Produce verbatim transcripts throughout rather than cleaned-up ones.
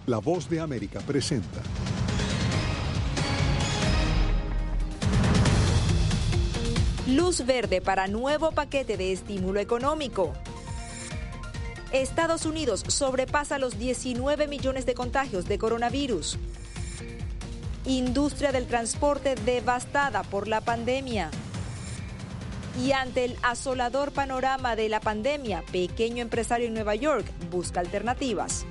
La Voz de América presenta. Luz verde para nuevo paquete de estímulo económico. Estados Unidos sobrepasa los diecinueve millones de contagios de coronavirus. Industria del transporte devastada por la pandemia. Y ante el asolador panorama de la pandemia, pequeño empresario en Nueva York busca alternativas.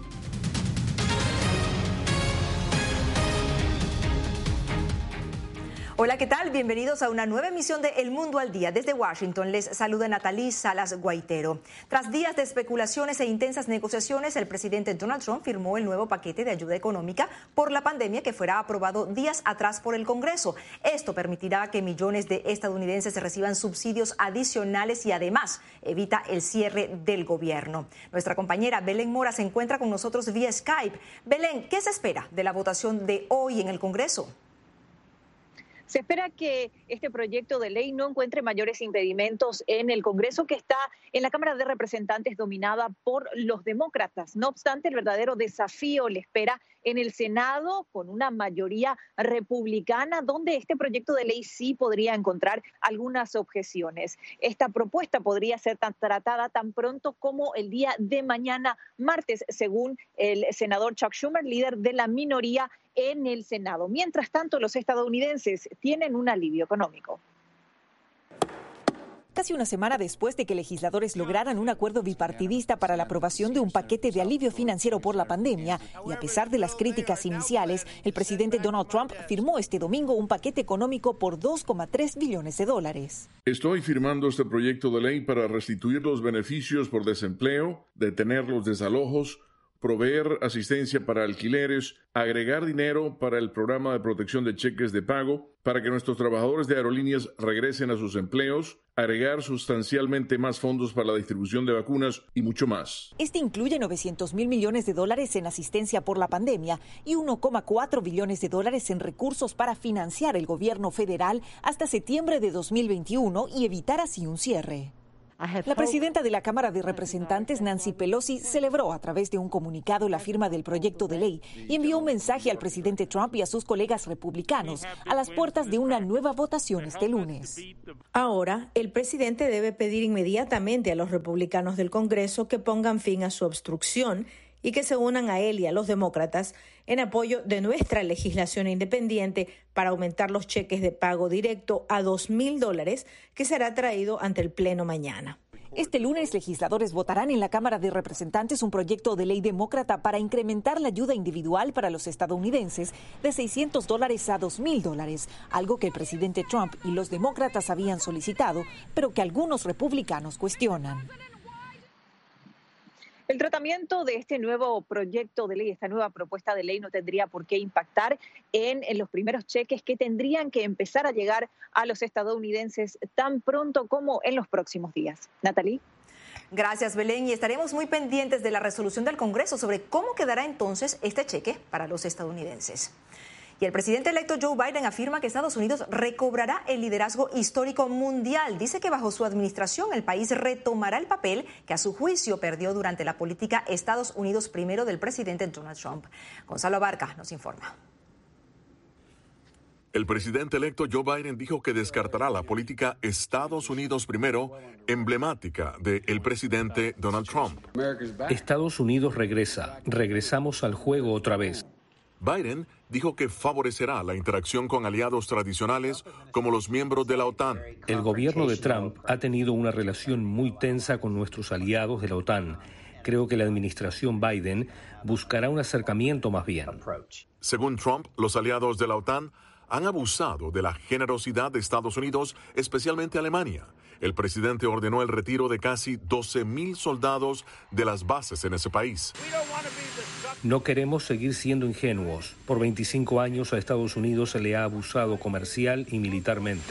Hola, ¿qué tal? Bienvenidos a una nueva emisión de El Mundo al Día. Desde Washington les saluda Natalie Salas Guaitero. Tras días de especulaciones e intensas negociaciones, el presidente Donald Trump firmó el nuevo paquete de ayuda económica por la pandemia que fuera aprobado días atrás por el Congreso. Esto permitirá que millones de estadounidenses reciban subsidios adicionales y además evita el cierre del gobierno. Nuestra compañera Belén Mora se encuentra con nosotros vía Skype. Belén, ¿qué se espera de la votación de hoy en el Congreso? Se espera que este proyecto de ley no encuentre mayores impedimentos en el Congreso, que está en la Cámara de Representantes dominada por los demócratas. No obstante, el verdadero desafío le espera en el Senado con una mayoría republicana, donde este proyecto de ley sí podría encontrar algunas objeciones. Esta propuesta podría ser tan tratada tan pronto como el día de mañana, martes, según el senador Chuck Schumer, líder de la minoría en el Senado. Mientras tanto, los estadounidenses tienen un alivio económico. Casi una semana después de que legisladores lograran un acuerdo bipartidista para la aprobación de un paquete de alivio financiero por la pandemia, y a pesar de las críticas iniciales, el presidente Donald Trump firmó este domingo un paquete económico por dos coma tres billones de dólares. Estoy firmando este proyecto de ley para restituir los beneficios por desempleo, detener los desalojos, proveer asistencia para alquileres, agregar dinero para el programa de protección de cheques de pago, para que nuestros trabajadores de aerolíneas regresen a sus empleos, agregar sustancialmente más fondos para la distribución de vacunas y mucho más. Este incluye novecientos mil millones de dólares en asistencia por la pandemia y uno coma cuatro billones de dólares en recursos para financiar el gobierno federal hasta septiembre de dos mil veintiuno y evitar así un cierre. La presidenta de la Cámara de Representantes, Nancy Pelosi, celebró a través de un comunicado la firma del proyecto de ley y envió un mensaje al presidente Trump y a sus colegas republicanos a las puertas de una nueva votación este lunes. Ahora, el presidente debe pedir inmediatamente a los republicanos del Congreso que pongan fin a su obstrucción y que se unan a él y a los demócratas en apoyo de nuestra legislación independiente para aumentar los cheques de pago directo a dos mil dólares, que será traído ante el Pleno mañana. Este lunes, legisladores votarán en la Cámara de Representantes un proyecto de ley demócrata para incrementar la ayuda individual para los estadounidenses de seiscientos dólares a dos mil dólares, algo que el presidente Trump y los demócratas habían solicitado, pero que algunos republicanos cuestionan. El tratamiento de este nuevo proyecto de ley, esta nueva propuesta de ley, no tendría por qué impactar en, en los primeros cheques que tendrían que empezar a llegar a los estadounidenses tan pronto como en los próximos días. Natalie. Gracias, Belén, y estaremos muy pendientes de la resolución del Congreso sobre cómo quedará entonces este cheque para los estadounidenses. Y el presidente electo Joe Biden afirma que Estados Unidos recobrará el liderazgo histórico mundial. Dice que bajo su administración el país retomará el papel que a su juicio perdió durante la política Estados Unidos primero del presidente Donald Trump. Gonzalo Abarca nos informa. El presidente electo Joe Biden dijo que descartará la política Estados Unidos primero, emblemática del presidente Donald Trump. Estados Unidos regresa. Regresamos al juego otra vez. Biden dijo que favorecerá la interacción con aliados tradicionales como los miembros de la OTAN. El gobierno de Trump ha tenido una relación muy tensa con nuestros aliados de la OTAN. Creo que la administración Biden buscará un acercamiento más bien. Según Trump, los aliados de la OTAN han abusado de la generosidad de Estados Unidos, especialmente Alemania. El presidente ordenó el retiro de casi doce mil soldados de las bases en ese país. No queremos seguir siendo ingenuos. Por veinticinco años a Estados Unidos se le ha abusado comercial y militarmente.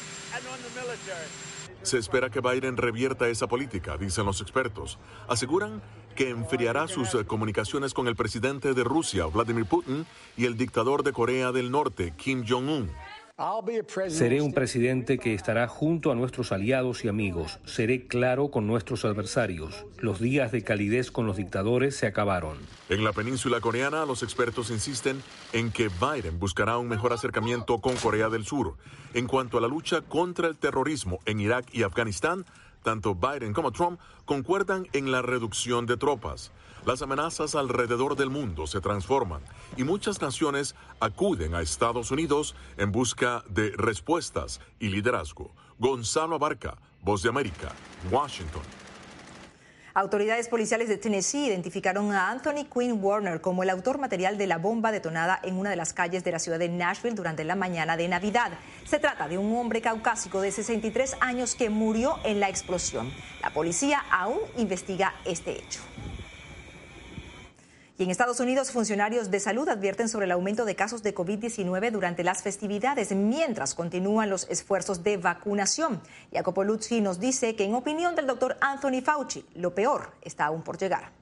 Se espera que Biden revierta esa política, dicen los expertos. Aseguran que enfriará sus comunicaciones con el presidente de Rusia, Vladimir Putin, y el dictador de Corea del Norte, Kim Jong-un. Seré un presidente que estará junto a nuestros aliados y amigos. Seré claro con nuestros adversarios. Los días de calidez con los dictadores se acabaron. En la península coreana, los expertos insisten en que Biden buscará un mejor acercamiento con Corea del Sur. En cuanto a la lucha contra el terrorismo en Irak y Afganistán, tanto Biden como Trump concuerdan en la reducción de tropas. Las amenazas alrededor del mundo se transforman y muchas naciones acuden a Estados Unidos en busca de respuestas y liderazgo. Gonzalo Abarca, Voz de América, Washington. Autoridades policiales de Tennessee identificaron a Anthony Quinn Warner como el autor material de la bomba detonada en una de las calles de la ciudad de Nashville durante la mañana de Navidad. Se trata de un hombre caucásico de sesenta y tres años que murió en la explosión. La policía aún investiga este hecho. Y en Estados Unidos, funcionarios de salud advierten sobre el aumento de casos de COVID diecinueve durante las festividades, mientras continúan los esfuerzos de vacunación. Jacopo Luzzi nos dice que, en opinión del doctor Anthony Fauci, lo peor está aún por llegar.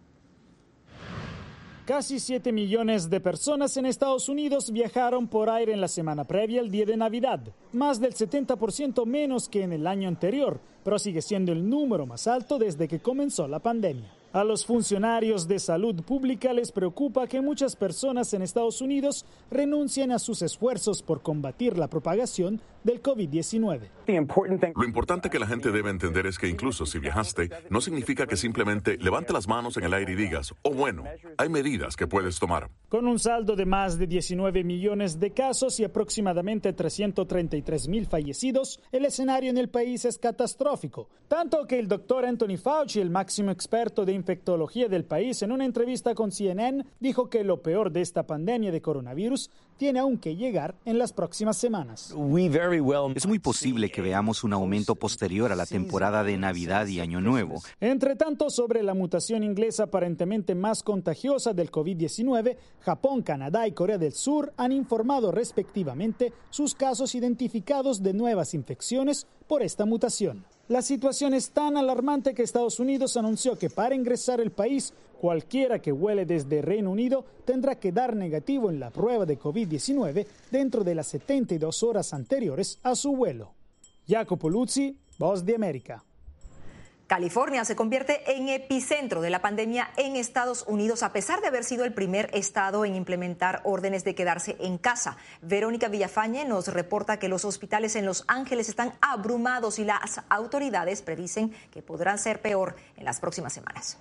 Casi siete millones de personas en Estados Unidos viajaron por aire en la semana previa al día de Navidad, más del setenta por ciento menos que en el año anterior, pero sigue siendo el número más alto desde que comenzó la pandemia. A los funcionarios de salud pública les preocupa que muchas personas en Estados Unidos renuncien a sus esfuerzos por combatir la propagación del COVID diecinueve. Lo importante que la gente debe entender es que incluso si viajaste, no significa que simplemente levante las manos en el aire y digas, oh bueno, hay medidas que puedes tomar. Con un saldo de más de diecinueve millones de casos y aproximadamente trescientos treinta y tres mil fallecidos, el escenario en el país es catastrófico. Tanto que el doctor Anthony Fauci, el máximo experto de infectología del país, en una entrevista con C N N, dijo que lo peor de esta pandemia de coronavirus tiene aún que llegar en las próximas semanas. Es muy posible que veamos un aumento posterior a la temporada de Navidad y Año Nuevo. Entre tanto, sobre la mutación inglesa aparentemente más contagiosa del COVID diecinueve, Japón, Canadá y Corea del Sur han informado respectivamente sus casos identificados de nuevas infecciones por esta mutación. La situación es tan alarmante que Estados Unidos anunció que para ingresar al país, cualquiera que vuele desde Reino Unido tendrá que dar negativo en la prueba de COVID diecinueve dentro de las setenta y dos horas anteriores a su vuelo. Jacopo Luzzi, Voz de América. California se convierte en epicentro de la pandemia en Estados Unidos, a pesar de haber sido el primer estado en implementar órdenes de quedarse en casa. Verónica Villafañe nos reporta que los hospitales en Los Ángeles están abrumados y las autoridades predicen que podrán ser peor en las próximas semanas.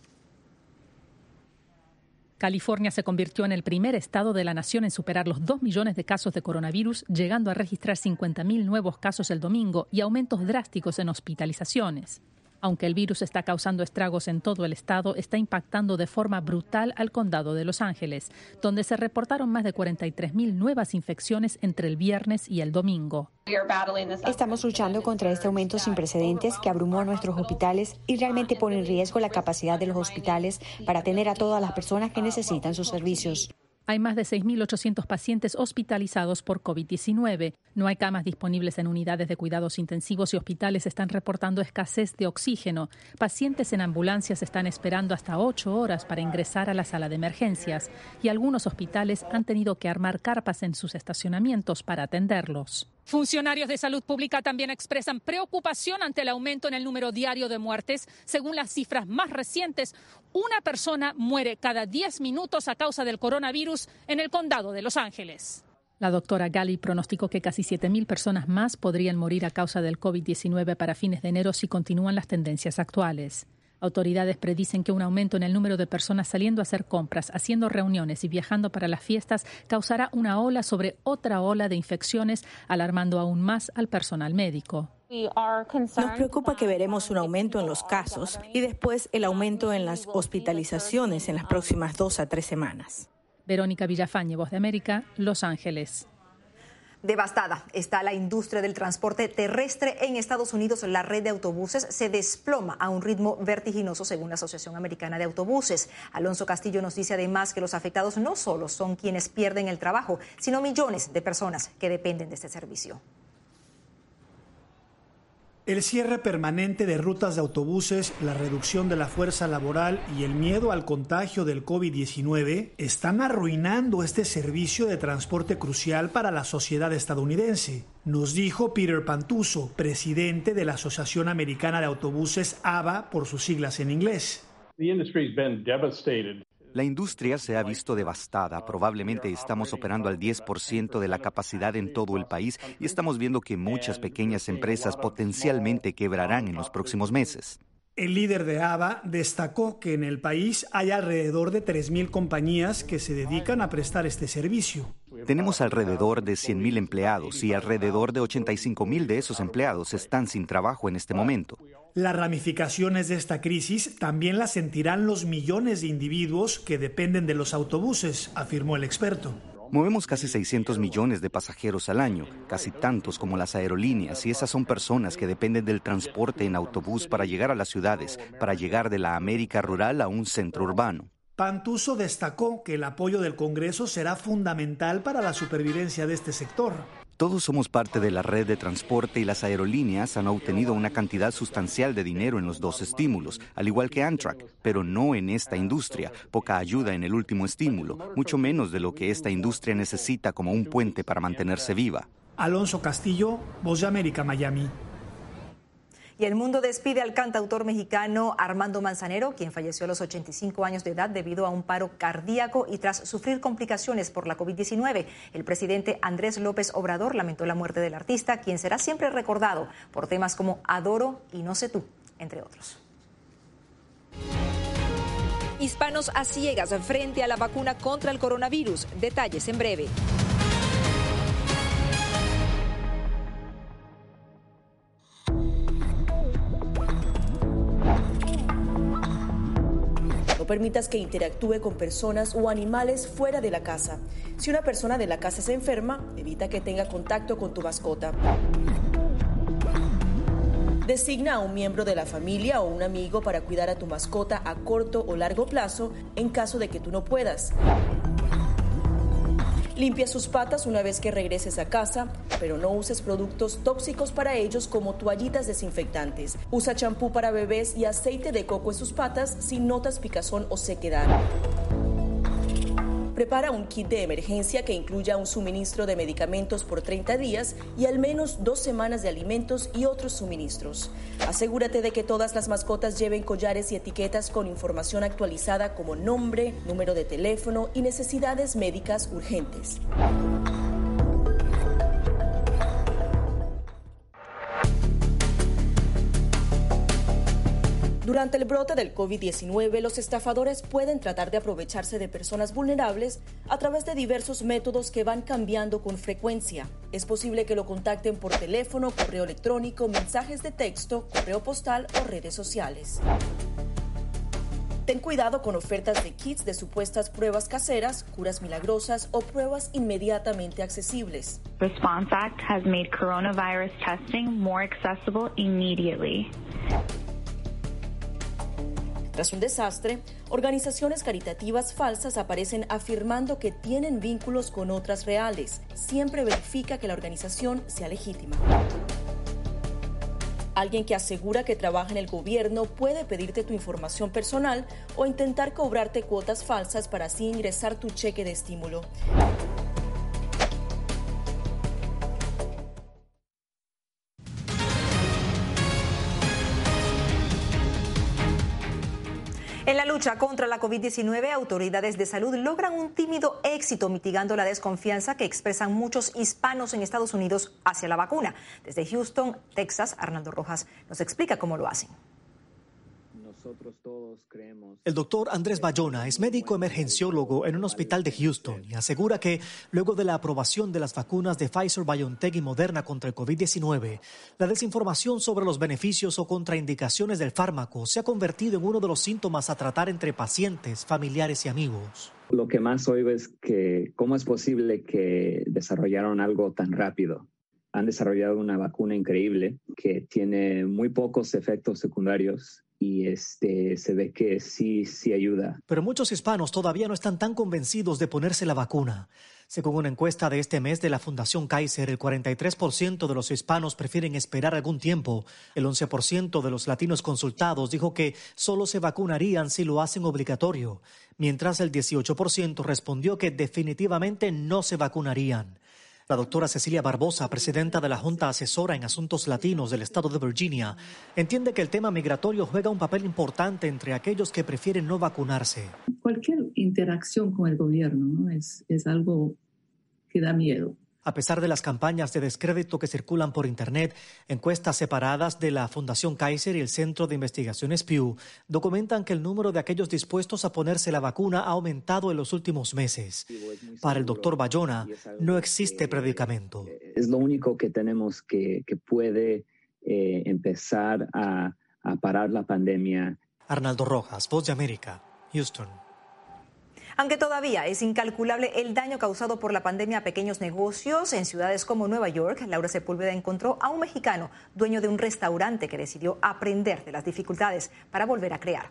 California se convirtió en el primer estado de la nación en superar los dos millones de casos de coronavirus, llegando a registrar cincuenta mil nuevos casos el domingo y aumentos drásticos en hospitalizaciones. Aunque el virus está causando estragos en todo el estado, está impactando de forma brutal al condado de Los Ángeles, donde se reportaron más de cuarenta y tres mil nuevas infecciones entre el viernes y el domingo. Estamos luchando contra este aumento sin precedentes que abrumó a nuestros hospitales y realmente pone en riesgo la capacidad de los hospitales para atender a todas las personas que necesitan sus servicios. Hay más de seis mil ochocientos pacientes hospitalizados por COVID diecinueve. No hay camas disponibles en unidades de cuidados intensivos y hospitales están reportando escasez de oxígeno. Pacientes en ambulancias están esperando hasta ocho horas para ingresar a la sala de emergencias y algunos hospitales han tenido que armar carpas en sus estacionamientos para atenderlos. Funcionarios de salud pública también expresan preocupación ante el aumento en el número diario de muertes. Según las cifras más recientes, una persona muere cada diez minutos a causa del coronavirus en el condado de Los Ángeles. La doctora Gali pronosticó que casi siete mil personas más podrían morir a causa del COVID diecinueve para fines de enero si continúan las tendencias actuales. Autoridades predicen que un aumento en el número de personas saliendo a hacer compras, haciendo reuniones y viajando para las fiestas causará una ola sobre otra ola de infecciones, alarmando aún más al personal médico. Nos preocupa que veremos un aumento en los casos y después el aumento en las hospitalizaciones en las próximas dos a tres semanas. Verónica Villafañe, Voz de América, Los Ángeles. Devastada está la industria del transporte terrestre en Estados Unidos. La red de autobuses se desploma a un ritmo vertiginoso, según la Asociación Americana de Autobuses. Alonso Castillo nos dice además que los afectados no solo son quienes pierden el trabajo, sino millones de personas que dependen de este servicio. El cierre permanente de rutas de autobuses, la reducción de la fuerza laboral y el miedo al contagio del COVID diecinueve están arruinando este servicio de transporte crucial para la sociedad estadounidense, nos dijo Peter Pantuso, presidente de la Asociación Americana de Autobuses, A B A, por sus siglas en inglés. La industria se ha visto devastada. Probablemente estamos operando al diez por ciento de la capacidad en todo el país y estamos viendo que muchas pequeñas empresas potencialmente quebrarán en los próximos meses. El líder de A B A destacó que en el país hay alrededor de tres mil compañías que se dedican a prestar este servicio. Tenemos alrededor de cien mil empleados y alrededor de ochenta y cinco mil de esos empleados están sin trabajo en este momento. Las ramificaciones de esta crisis también las sentirán los millones de individuos que dependen de los autobuses, afirmó el experto. Movemos casi seiscientos millones de pasajeros al año, casi tantos como las aerolíneas, y esas son personas que dependen del transporte en autobús para llegar a las ciudades, para llegar de la América rural a un centro urbano. Pantuso destacó que el apoyo del Congreso será fundamental para la supervivencia de este sector. Todos somos parte de la red de transporte y las aerolíneas han obtenido una cantidad sustancial de dinero en los dos estímulos, al igual que Amtrak, pero no en esta industria. Poca ayuda en el último estímulo, mucho menos de lo que esta industria necesita como un puente para mantenerse viva. Alonso Castillo, Voz de América, Miami. Y el mundo despide al cantautor mexicano Armando Manzanero, quien falleció a los ochenta y cinco años de edad debido a un paro cardíaco y tras sufrir complicaciones por la COVID diecinueve. El presidente Andrés López Obrador lamentó la muerte del artista, quien será siempre recordado por temas como Adoro y No sé tú, entre otros. Hispanos a ciegas frente a la vacuna contra el coronavirus. Detalles en breve. No permitas que interactúe con personas o animales fuera de la casa. Si una persona de la casa se enferma, evita que tenga contacto con tu mascota. Designa a un miembro de la familia o un amigo para cuidar a tu mascota a corto o largo plazo en caso de que tú no puedas. Limpia sus patas una vez que regreses a casa, pero no uses productos tóxicos para ellos como toallitas desinfectantes. Usa champú para bebés y aceite de coco en sus patas si notas picazón o sequedad. Prepara un kit de emergencia que incluya un suministro de medicamentos por treinta días y al menos dos semanas de alimentos y otros suministros. Asegúrate de que todas las mascotas lleven collares y etiquetas con información actualizada como nombre, número de teléfono y necesidades médicas urgentes. Durante el brote del COVID diecinueve, los estafadores pueden tratar de aprovecharse de personas vulnerables a través de diversos métodos que van cambiando con frecuencia. Es posible que lo contacten por teléfono, correo electrónico, mensajes de texto, correo postal o redes sociales. Ten cuidado con ofertas de kits de supuestas pruebas caseras, curas milagrosas o pruebas inmediatamente accesibles. Response Act has made coronavirus testing more accessible immediately. Tras un desastre, organizaciones caritativas falsas aparecen afirmando que tienen vínculos con otras reales. Siempre verifica que la organización sea legítima. Alguien que asegura que trabaja en el gobierno puede pedirte tu información personal o intentar cobrarte cuotas falsas para así ingresar tu cheque de estímulo. En la lucha contra la COVID diecinueve, autoridades de salud logran un tímido éxito mitigando la desconfianza que expresan muchos hispanos en Estados Unidos hacia la vacuna. Desde Houston, Texas, Arnaldo Rojas nos explica cómo lo hacen. Nosotros todos creemos... El doctor Andrés Bayona es médico emergenciólogo en un hospital de Houston y asegura que luego de la aprobación de las vacunas de Pfizer, BioNTech y Moderna contra el COVID diecinueve, la desinformación sobre los beneficios o contraindicaciones del fármaco se ha convertido en uno de los síntomas a tratar entre pacientes, familiares y amigos. Lo que más oigo es que cómo es posible que desarrollaron algo tan rápido. Han desarrollado una vacuna increíble que tiene muy pocos efectos secundarios y este, se ve que sí, sí ayuda. Pero muchos hispanos todavía no están tan convencidos de ponerse la vacuna. Según una encuesta de este mes de la Fundación Kaiser, el cuarenta y tres por ciento de los hispanos prefieren esperar algún tiempo. El once por ciento de los latinos consultados dijo que solo se vacunarían si lo hacen obligatorio, mientras el dieciocho por ciento respondió que definitivamente no se vacunarían. La doctora Cecilia Barbosa, presidenta de la Junta Asesora en Asuntos Latinos del Estado de Virginia, entiende que el tema migratorio juega un papel importante entre aquellos que prefieren no vacunarse. Cualquier interacción con el gobierno, ¿no? es, es algo que da miedo. A pesar de las campañas de descrédito que circulan por Internet, encuestas separadas de la Fundación Kaiser y el Centro de Investigaciones Pew documentan que el número de aquellos dispuestos a ponerse la vacuna ha aumentado en los últimos meses. Para el doctor Bayona, no existe predicamento. Es lo único que tenemos que, que puede eh, empezar a, a parar la pandemia. Arnaldo Rojas, Voz de América, Houston. Aunque todavía es incalculable el daño causado por la pandemia a pequeños negocios, en ciudades como Nueva York, Laura Sepúlveda encontró a un mexicano, dueño de un restaurante, que decidió aprender de las dificultades para volver a crear.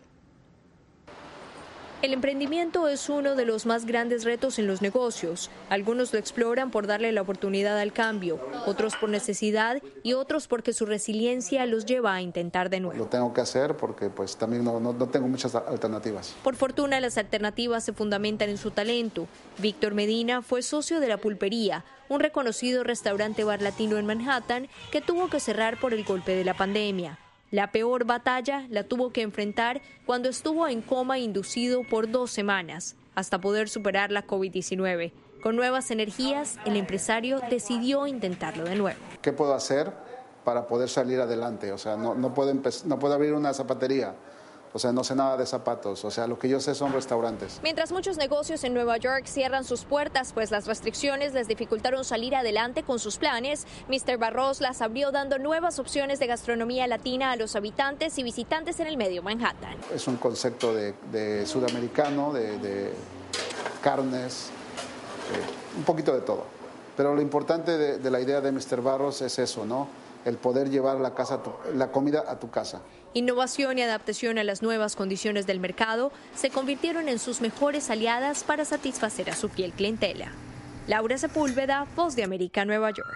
El emprendimiento es uno de los más grandes retos en los negocios. Algunos lo exploran por darle la oportunidad al cambio, otros por necesidad y otros porque su resiliencia los lleva a intentar de nuevo. Lo tengo que hacer porque pues también no, no, no tengo muchas alternativas. Por fortuna, las alternativas se fundamentan en su talento. Víctor Medina fue socio de La Pulpería, un reconocido restaurante bar latino en Manhattan que tuvo que cerrar por el golpe de la pandemia. La peor batalla la tuvo que enfrentar cuando estuvo en coma inducido por dos semanas, hasta poder superar la COVID diecinueve. Con nuevas energías, el empresario decidió intentarlo de nuevo. ¿Qué puedo hacer para poder salir adelante? O sea, no, no, puedo, no puedo abrir una zapatería. O sea, no sé nada de zapatos, o sea, lo que yo sé son restaurantes. Mientras muchos negocios en Nueva York cierran sus puertas, pues las restricciones les dificultaron salir adelante con sus planes, mister Barros las abrió dando nuevas opciones de gastronomía latina a los habitantes y visitantes en el medio Manhattan. Es un concepto de, de sudamericano, de, de carnes, de, un poquito de todo. Pero lo importante de, de la idea de mister Barros es eso, ¿no? El poder llevar la, casa a tu, la comida a tu casa. Innovación y adaptación a las nuevas condiciones del mercado se convirtieron en sus mejores aliadas para satisfacer a su fiel clientela. Laura Sepúlveda, Voz de América, Nueva York.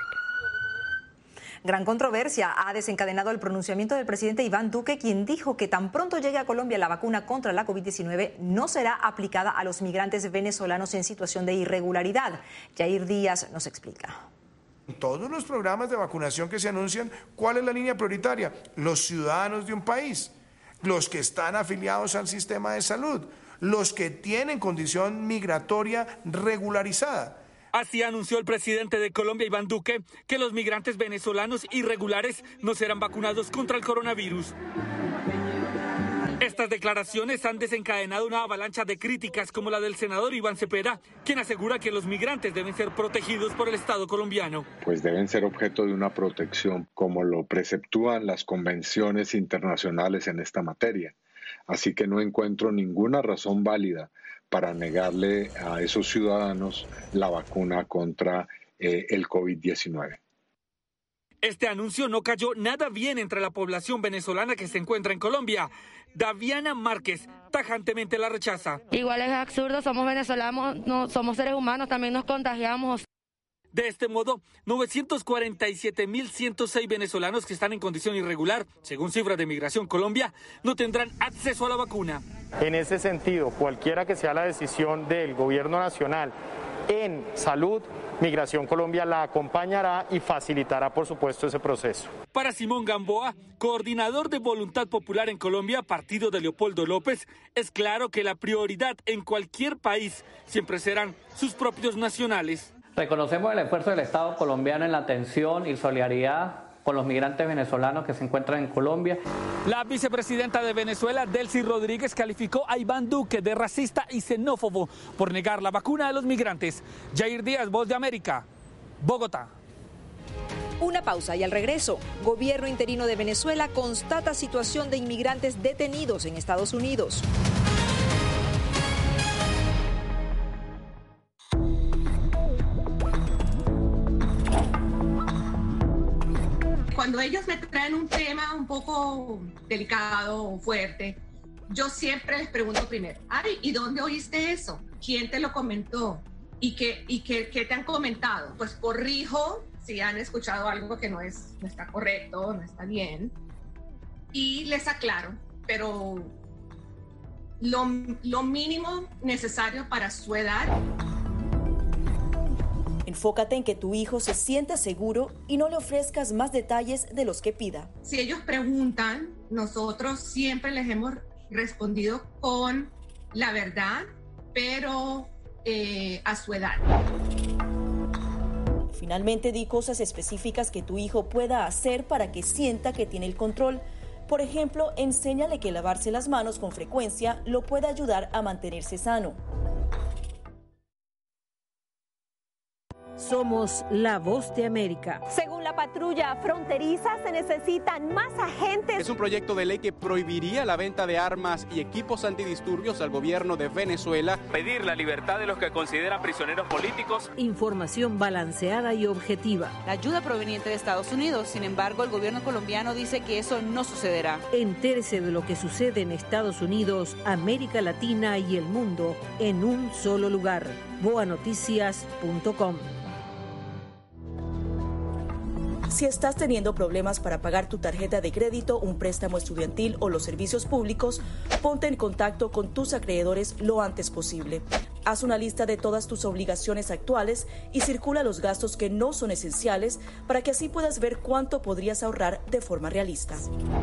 Gran controversia ha desencadenado el pronunciamiento del presidente Iván Duque, quien dijo que tan pronto llegue a Colombia la vacuna contra la COVID diecinueve no será aplicada a los migrantes venezolanos en situación de irregularidad. Yair Díaz nos explica. Todos los programas de vacunación que se anuncian, ¿cuál es la línea prioritaria? Los ciudadanos de un país, los que están afiliados al sistema de salud, los que tienen condición migratoria regularizada. Así anunció el presidente de Colombia, Iván Duque, que los migrantes venezolanos irregulares no serán vacunados contra el coronavirus. Estas declaraciones han desencadenado una avalancha de críticas como la del senador Iván Cepeda, quien asegura que los migrantes deben ser protegidos por el Estado colombiano. Pues deben ser objeto de una protección como lo preceptúan las convenciones internacionales en esta materia. Así que no encuentro ninguna razón válida para negarle a esos ciudadanos la vacuna contra eh, el COVID diecinueve. Este anuncio no cayó nada bien entre la población venezolana que se encuentra en Colombia. Daviana Márquez tajantemente la rechaza. Igual es absurdo, somos venezolanos, no, somos seres humanos, también nos contagiamos. De este modo, novecientos cuarenta y siete mil ciento seis venezolanos que están en condición irregular, según cifras de Migración Colombia, no tendrán acceso a la vacuna. En ese sentido, cualquiera que sea la decisión del gobierno nacional en salud, Migración Colombia la acompañará y facilitará, por supuesto, ese proceso. Para Simón Gamboa, coordinador de Voluntad Popular en Colombia, partido de Leopoldo López, es claro que la prioridad en cualquier país siempre serán sus propios nacionales. Reconocemos el esfuerzo del Estado colombiano en la atención y solidaridad con los migrantes venezolanos que se encuentran en Colombia. La vicepresidenta de Venezuela, Delcy Rodríguez, calificó a Iván Duque de racista y xenófobo por negar la vacuna a los migrantes. Yair Díaz, Voz de América, Bogotá. Una pausa y al regreso, gobierno interino de Venezuela constata situación de inmigrantes detenidos en Estados Unidos. cuando ellos me traen un tema un poco delicado o fuerte, yo siempre les pregunto primero, ay, ¿y dónde oíste eso? ¿Quién te lo comentó? ¿Y qué, y qué, qué te han comentado? Pues corrijo si han escuchado algo que no, es, no está correcto, no está bien, y les aclaro, pero lo, lo mínimo necesario para su edad. Enfócate en que tu hijo se sienta seguro y no le ofrezcas más detalles de los que pida. Si ellos preguntan, nosotros siempre les hemos respondido con la verdad, pero eh, a su edad. Finalmente, di cosas específicas que tu hijo pueda hacer para que sienta que tiene el control. Por ejemplo, enséñale que lavarse las manos con frecuencia lo puede ayudar a mantenerse sano. Somos la voz de América. Según la patrulla fronteriza, se necesitan más agentes. Es un proyecto de ley que prohibiría la venta de armas y equipos antidisturbios al gobierno de Venezuela. Pedir la libertad de los que consideran prisioneros políticos. Información balanceada y objetiva. La ayuda proveniente de Estados Unidos, sin embargo, el gobierno colombiano dice que eso no sucederá. Entérese de lo que sucede en Estados Unidos, América Latina y el mundo en un solo lugar. boa noticias punto com. Si estás teniendo problemas para pagar tu tarjeta de crédito, un préstamo estudiantil o los servicios públicos, ponte en contacto con tus acreedores lo antes posible. Haz una lista de todas tus obligaciones actuales y circula los gastos que no son esenciales para que así puedas ver cuánto podrías ahorrar de forma realista.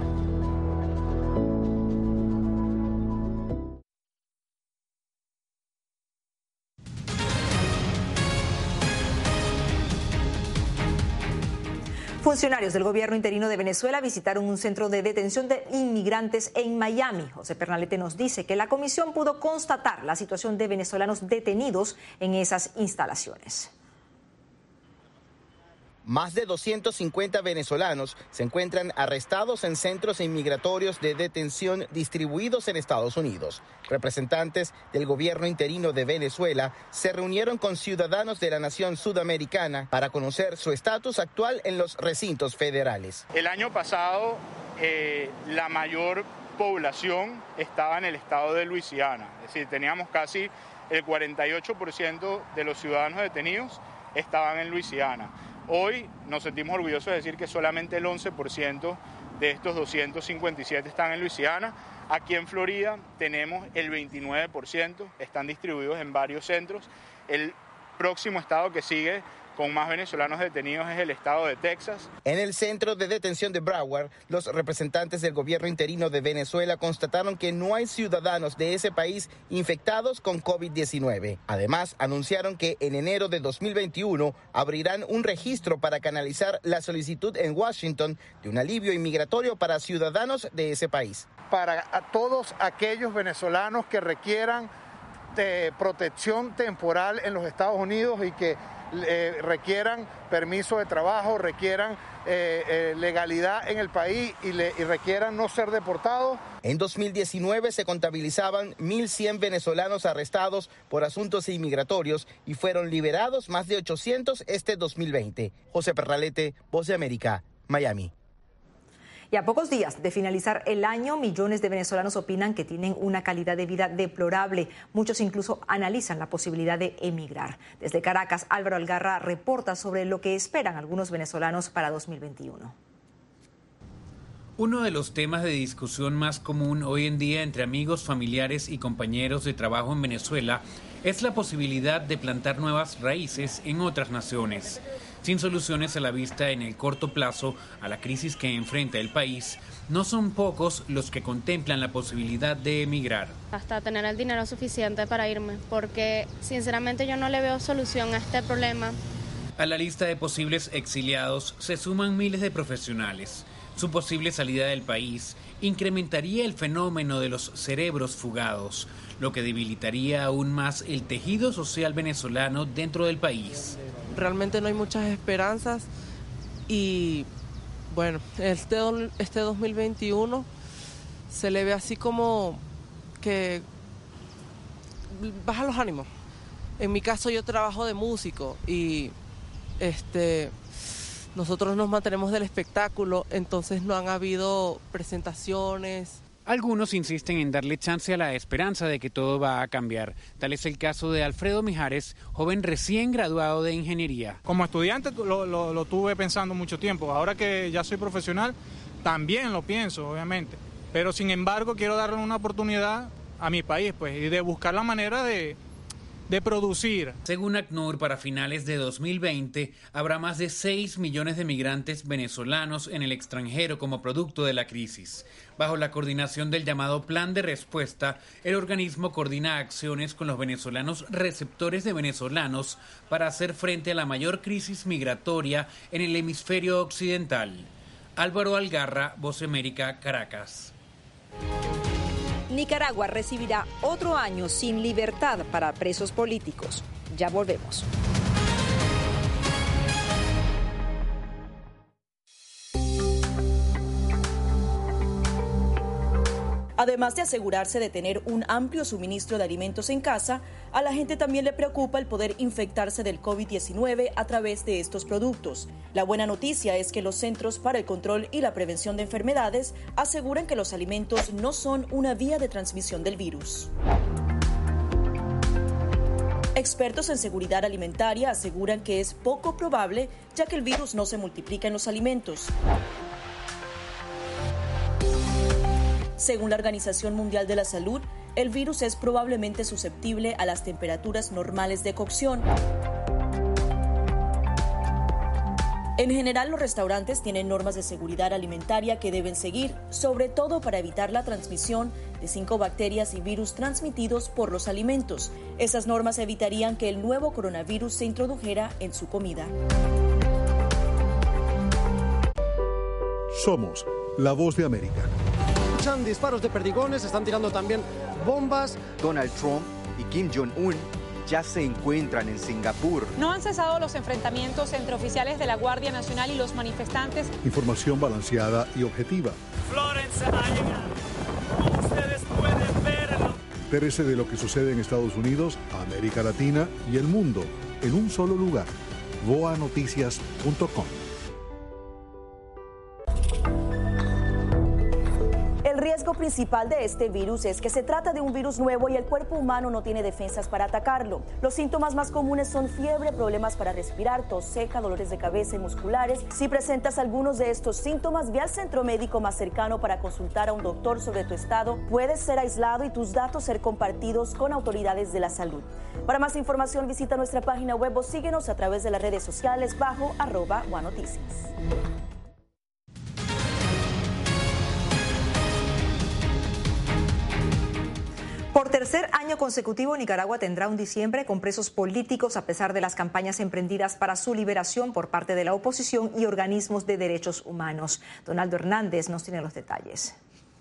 Funcionarios del gobierno interino de Venezuela visitaron un centro de detención de inmigrantes en Miami. José Pernalete nos dice que la comisión pudo constatar la situación de venezolanos detenidos en esas instalaciones. Más de doscientos cincuenta venezolanos se encuentran arrestados en centros inmigratorios de detención distribuidos en Estados Unidos. Representantes del gobierno interino de Venezuela se reunieron con ciudadanos de la nación sudamericana para conocer su estatus actual en los recintos federales. El año pasado, eh, la mayor población estaba en el estado de Luisiana. Es decir, teníamos casi el cuarenta y ocho por ciento de los ciudadanos detenidos estaban en Luisiana. Hoy nos sentimos orgullosos de decir que solamente el once por ciento de estos doscientos cincuenta y siete están en Luisiana. Aquí en Florida tenemos el veintinueve por ciento, están distribuidos en varios centros. El próximo estado que sigue con más venezolanos detenidos es el estado de Texas. En el centro de detención de Broward, los representantes del gobierno interino de Venezuela constataron que no hay ciudadanos de ese país infectados con COVID diecinueve. Además, anunciaron que en enero de dos mil veintiuno abrirán un registro para canalizar la solicitud en Washington de un alivio inmigratorio para ciudadanos de ese país. Para a todos aquellos venezolanos que requieran de protección temporal en los Estados Unidos y que Eh, requieran permiso de trabajo, requieran eh, eh, legalidad en el país y, le, y requieran no ser deportados. En dos mil diecinueve se contabilizaban mil cien venezolanos arrestados por asuntos inmigratorios y fueron liberados más de ochocientos este dos mil veinte. José Pernalete, Voz de América, Miami. Y a pocos días de finalizar el año, millones de venezolanos opinan que tienen una calidad de vida deplorable. Muchos incluso analizan la posibilidad de emigrar. Desde Caracas, Álvaro Algarra reporta sobre lo que esperan algunos venezolanos para dos mil veintiuno. Uno de los temas de discusión más común hoy en día entre amigos, familiares y compañeros de trabajo en Venezuela es la posibilidad de plantar nuevas raíces en otras naciones. Sin soluciones a la vista en el corto plazo a la crisis que enfrenta el país, no son pocos los que contemplan la posibilidad de emigrar. Hasta tener el dinero suficiente para irme, porque sinceramente yo no le veo solución a este problema. A la lista de posibles exiliados se suman miles de profesionales. Su posible salida del país incrementaría el fenómeno de los cerebros fugados, lo que debilitaría aún más el tejido social venezolano dentro del país. Realmente no hay muchas esperanzas y bueno, este, este dos mil veintiuno se le ve así como que baja los ánimos. En mi caso yo trabajo de músico y este nosotros nos mantenemos del espectáculo, entonces no han habido presentaciones. Algunos insisten en darle chance a la esperanza de que todo va a cambiar. Tal es el caso de Alfredo Mijares, joven recién graduado de ingeniería. Como estudiante lo, lo, lo tuve pensando mucho tiempo. Ahora que ya soy profesional, también lo pienso, obviamente. Pero sin embargo, quiero darle una oportunidad a mi país, pues, y de buscar la manera de... de producir. Según ACNUR, para finales de dos mil veinte habrá más de seis millones de migrantes venezolanos en el extranjero como producto de la crisis. Bajo la coordinación del llamado Plan de Respuesta, el organismo coordina acciones con los venezolanos receptores de venezolanos para hacer frente a la mayor crisis migratoria en el hemisferio occidental. Álvaro Algarra, Voz de América, Caracas. Nicaragua recibirá otro año sin libertad para presos políticos. Ya volvemos. Además de asegurarse de tener un amplio suministro de alimentos en casa, a la gente también le preocupa el poder infectarse del COVID diecinueve a través de estos productos. La buena noticia es que los Centros para el Control y la Prevención de Enfermedades aseguran que los alimentos no son una vía de transmisión del virus. Expertos en seguridad alimentaria aseguran que es poco probable, ya que el virus no se multiplica en los alimentos. Según la Organización Mundial de la Salud, el virus es probablemente susceptible a las temperaturas normales de cocción. En general, los restaurantes tienen normas de seguridad alimentaria que deben seguir, sobre todo para evitar la transmisión de cinco bacterias y virus transmitidos por los alimentos. Esas normas evitarían que el nuevo coronavirus se introdujera en su comida. Somos la Voz de América. Disparos de perdigones, están tirando también bombas. Donald Trump y Kim Jong-un ya se encuentran en Singapur. No han cesado los enfrentamientos entre oficiales de la Guardia Nacional y los manifestantes. Información balanceada y objetiva. Florence ha llegado. Como ustedes pueden verlo. Entérese de lo que sucede en Estados Unidos, América Latina y el mundo en un solo lugar. voa noticias punto com. El riesgo principal de este virus es que se trata de un virus nuevo y el cuerpo humano no tiene defensas para atacarlo. Los síntomas más comunes son fiebre, problemas para respirar, tos seca, dolores de cabeza y musculares. Si presentas algunos de estos síntomas, ve al centro médico más cercano para consultar a un doctor sobre tu estado. Puedes ser aislado y tus datos ser compartidos con autoridades de la salud. Para más información, visita nuestra página web o síguenos a través de las redes sociales bajo arroba voa noticias. Por tercer año consecutivo, Nicaragua tendrá un diciembre con presos políticos a pesar de las campañas emprendidas para su liberación por parte de la oposición y organismos de derechos humanos. Donaldo Hernández nos tiene los detalles.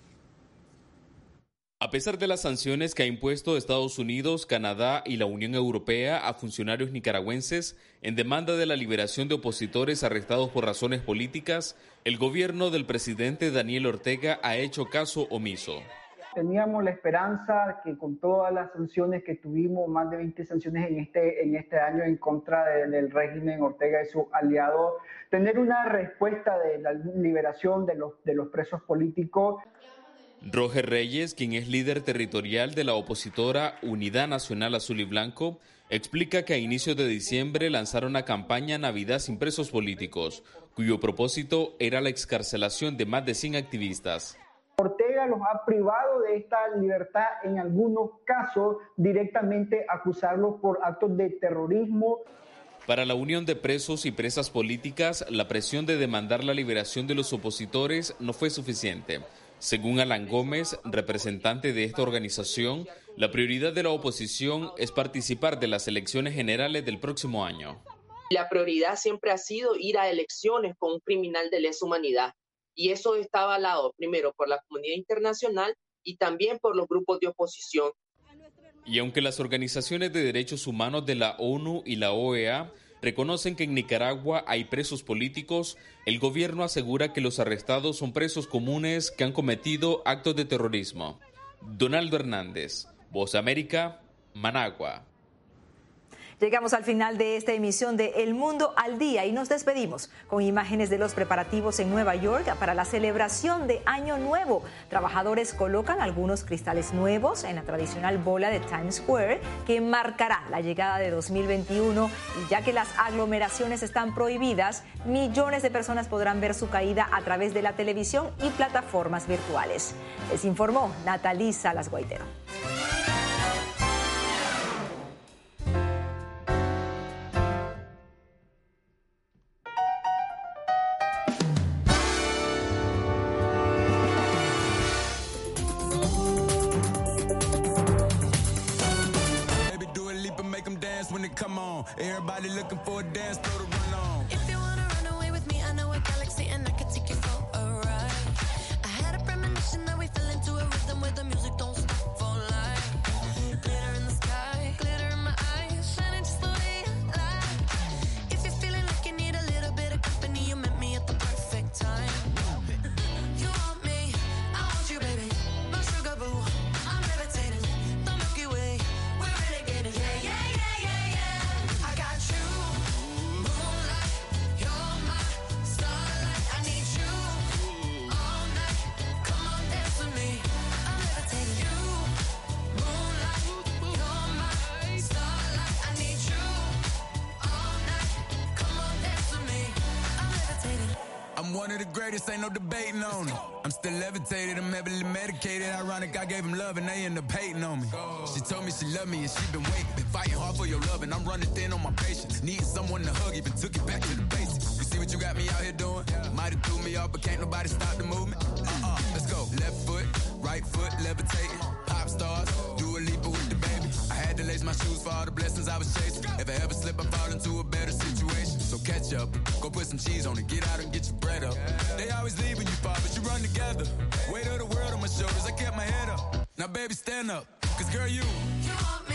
A pesar de las sanciones que ha impuesto Estados Unidos, Canadá y la Unión Europea a funcionarios nicaragüenses en demanda de la liberación de opositores arrestados por razones políticas, el gobierno del presidente Daniel Ortega ha hecho caso omiso. Teníamos la esperanza que con todas las sanciones que tuvimos, más de veinte sanciones en este, en este año en contra de, del régimen Ortega y sus aliados, tener una respuesta de la liberación de los, de los presos políticos. Roger Reyes, quien es líder territorial de la opositora Unidad Nacional Azul y Blanco, explica que a inicios de diciembre lanzaron una campaña Navidad sin presos políticos, cuyo propósito era la excarcelación de más de cien activistas. Ortega los ha privado de esta libertad, en algunos casos directamente acusarlos por actos de terrorismo. Para la Unión de Presos y Presas Políticas, la presión de demandar la liberación de los opositores no fue suficiente. Según Alan Gómez, representante de esta organización, la prioridad de la oposición es participar de las elecciones generales del próximo año. La prioridad siempre ha sido ir a elecciones con un criminal de lesa humanidad. Y eso está avalado primero por la comunidad internacional y también por los grupos de oposición. Y aunque las organizaciones de derechos humanos de la ONU y la O E A reconocen que en Nicaragua hay presos políticos, el gobierno asegura que los arrestados son presos comunes que han cometido actos de terrorismo. Donaldo Hernández, Voz de América, Managua. Llegamos al final de esta emisión de El Mundo al Día y nos despedimos con imágenes de los preparativos en Nueva York para la celebración de Año Nuevo. Trabajadores colocan algunos cristales nuevos en la tradicional bola de Times Square que marcará la llegada de dos mil veintiuno, y ya que las aglomeraciones están prohibidas, millones de personas podrán ver su caída a través de la televisión y plataformas virtuales. Les informó Natalie Salas Guaitero. Come on, everybody looking for a dance, throw the run on. If you wanna run away with me, I know a galaxy and I can take you for a ride. I had a premonition that we fell into a rhythm where the music don't stop for life. Glitter in the sky, glitter in my eyes, shining just the way I like. If you're feeling like you need a little bit of company, you met me at the perfect time. You want me, I want you, baby. My sugar boo, I'm levitating. The Milky Way, we're renegading. Yeah, yeah. I'm one of the greatest, ain't no debating on it. I'm still levitated, I'm heavily medicated. Ironic, I gave him love and they end up hating on me. She told me she loved me and she been waiting. Been fighting hard for your love and I'm running thin on my patience. Needing someone to hug, even took it back to the basics. You see what you got me out here doing? Might have threw me off, but can't nobody stop the movement. Uh-uh, let's go. Left foot, right foot, levitating. Pop stars, do a leap with the baby. I had to lace my shoes for all the blessings I was chasing. If I ever slip, I fall into a better situation. So catch up, go put some cheese on it, get out and get your bread up. They always leave when you fall, but you run together. Weight of the world on my shoulders, I kept my head up. Now baby, stand up, cause girl, you, you want me.